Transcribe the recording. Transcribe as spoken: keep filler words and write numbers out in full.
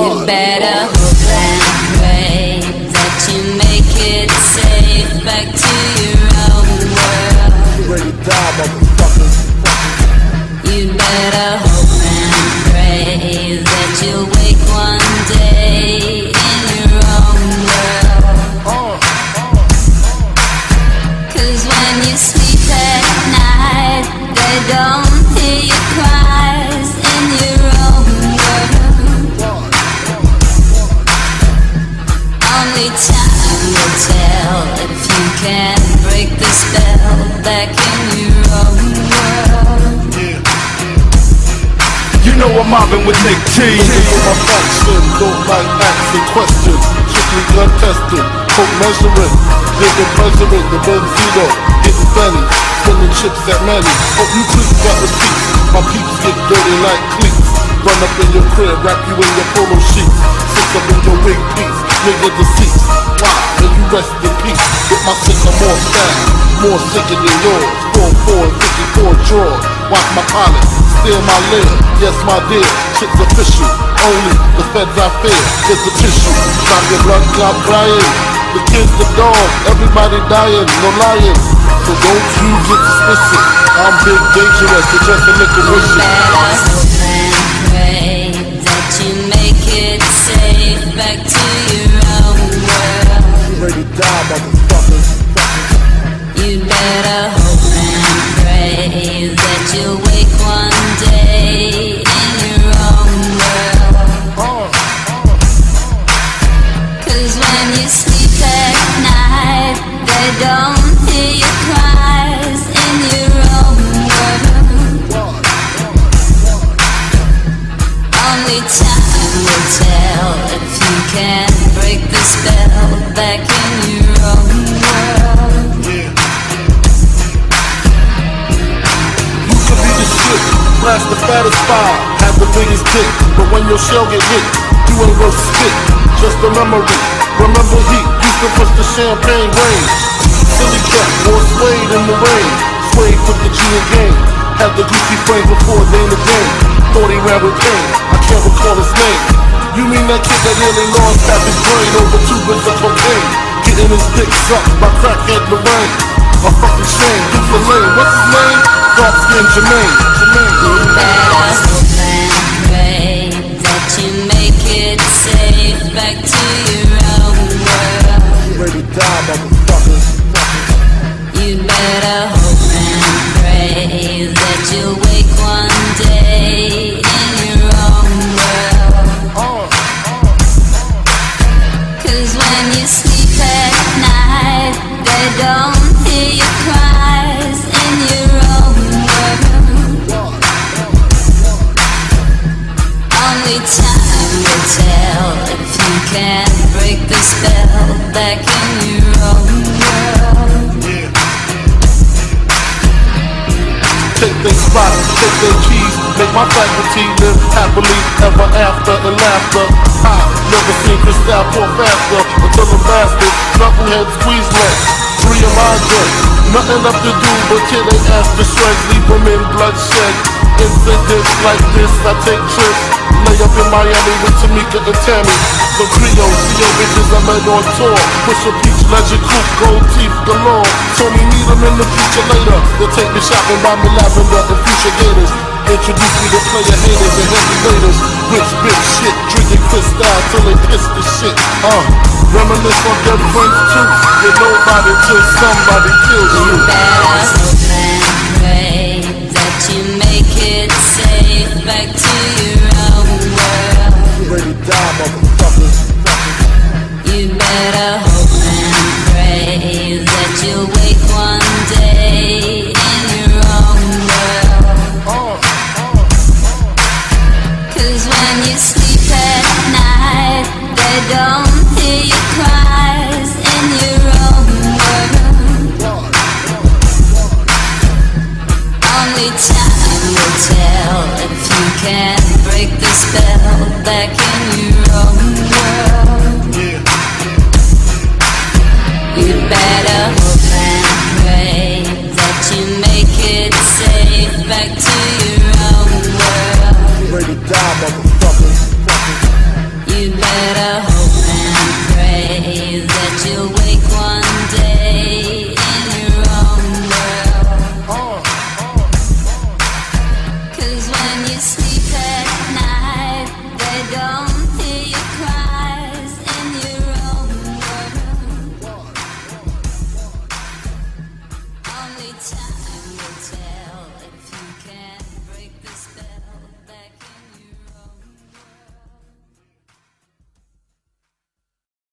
You better hope and pray that you make it safe back to your own world. You ready to die, motherfuckers? You better hope and pray that you'll wake one day in your own world. Cause when you sleep at night, they don't hear your cries in your own world. Only time will tell if you can break the spell back in your own world. You know I'm mobbing with Nick T. Nigga, my faction don't like asking questions. Strictly gun tested, coke measuring, living president, the Benzino, getting Benny, spending chips at Manny. Hope you please got receipts. My peeps get dirty like cleats. Run up in your crib, wrap you in your polo sheets. Sit up in your wig piece, nigga deceased. Why? May you rest in peace. With my sicker more style, more sicker than yours. Four four and fifty-four drawers. Watch my pilot, steal my lid. Yes, my dear, shit's official. Only the feds I fear. It's a tissue. Stop your blood clot crying. The kids, the dog, everybody dying, no lying. So don't you get suspicious. I'm big dangerous, you're just a little vicious. You better hope and pray that you make it safe back to your own world. You ready to die, motherfuckers? You better hope and pray that you'll wake one day in your own world. Cause when you sleep at night, they don't hear your cries in your own world. Only time will tell if you can break the spell back in your own world. You could be the shit, blast the fattest fire, have the biggest dick, but when your shell get hit, you ain't worth spit. Just a memory, remember he used to push the champagne range. Silly cat, wore suede in the rain. Suede with the G and game. Had the goofy frame before they in the game. Thought he ran with pain, I can't recall his name. You mean that kid that nearly lost half his brain over two bits of cocaine? Getting his dick sucked by crackhead Lorraine. A fucking shame, Duke the Lane, what's his name? Dark skin Jermaine. Jermaine. You better hope and pray that you make it safe back to your own world. You ready to die, motherfuckers? You better hope and pray that you'll wake one day in your own world. Cause when you sleep at night, they don't hear your cries in your own world. Only time will tell if you can break the spell back in your own world. Take their spots, take their keys, make my faculty live happily ever after and laughter. I never seen Cristal pour faster until the bastard knucklehead squeeze legs. Three of my joints, nothing left to do but tear they ass to shreds, leave them in bloodshed. Incidents like this, I take trips. Lay up in Miami with Tamika and Tammy. The Creole, C O bitches I met on tour. Push a peach, legend coupe, gold teeth galore. Told me meet them in the future later. They'll take me shopping, buy me lavender and future gators. Introduce me to player haters and heavy waiters. Rich bitch shit, drinking Cristal till they piss the shit. Uh, reminisce on dead friends too. Get nobody till somebody kills you. You better hope and pray that you make it safe back to your own world. You ready to die, motherfuckers? You better hope and pray that you'll wake one day in your own world. Cause when you sleep at night, they don't hear your cries in your own world. Only time will tell if you can break the spell back in your own world. You better hope and pray that you make it safe back to your own world. You ready to die, motherfuckers? You time will tell.